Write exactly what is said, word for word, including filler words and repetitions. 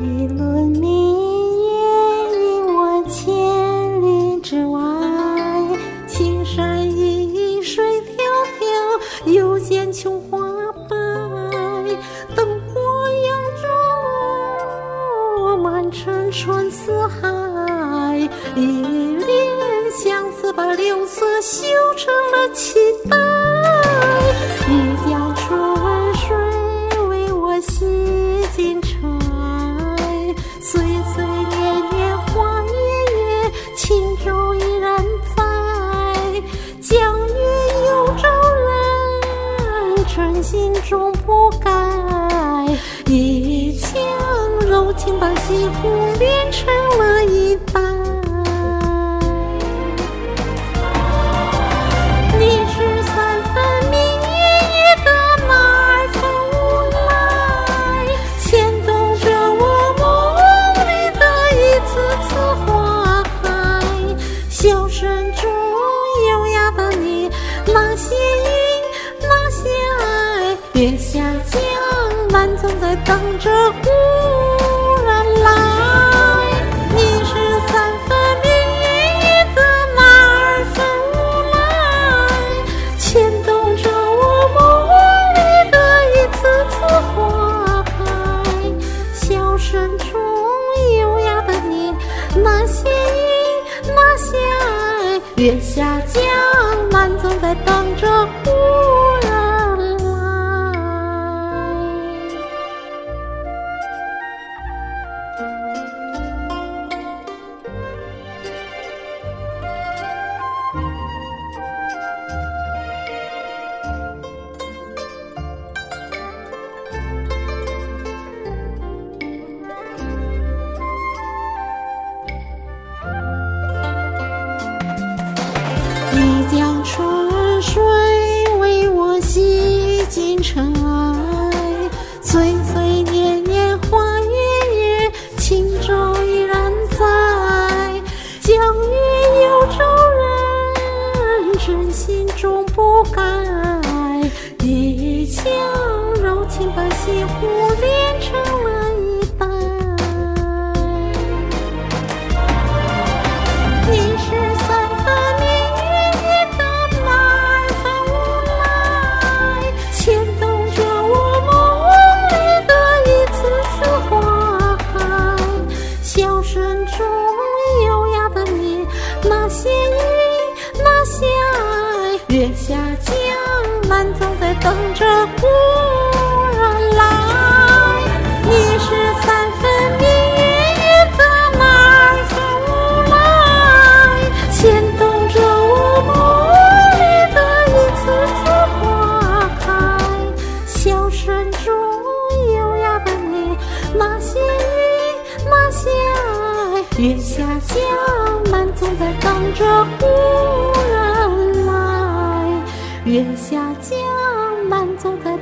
一轮明月映我千里之外，青山依水迢迢，又见琼花白。灯火扬州，满城春似海。一帘相思把柳色修成了期待。一江春水为我洗尽尘，岁岁年年花月月，轻舟依然在。江月有舟人，真心终不改。一腔柔情把西湖连成了一带。你是三分明月夜的马儿分无来，牵动着我梦里的一次次花开。笑声中优雅的你，那些云，那些爱，月下江南总在等着故人来。你是三分明月夜的马儿分无来，牵动着我梦里的一次次花开。笑声中优雅的你，那些云，那些爱，月下江南总在等着故人来。一江春水为我洗尽尘埃，岁岁年年花月月，轻舟依然在。江月有舟人，真心终不改。一腔柔情把西湖连成了一带。你是三分明月的马儿分无来，牵动着我梦里的一次次花开。笑声中优雅的你，那些云，那些爱，月下江南总在等着故人来。你是三分明月夜的马儿分无来，牵动着我梦里的一次次花开。笑声中优雅的你，那些云，那些爱，月下江南总在等着故人来。月下江南总在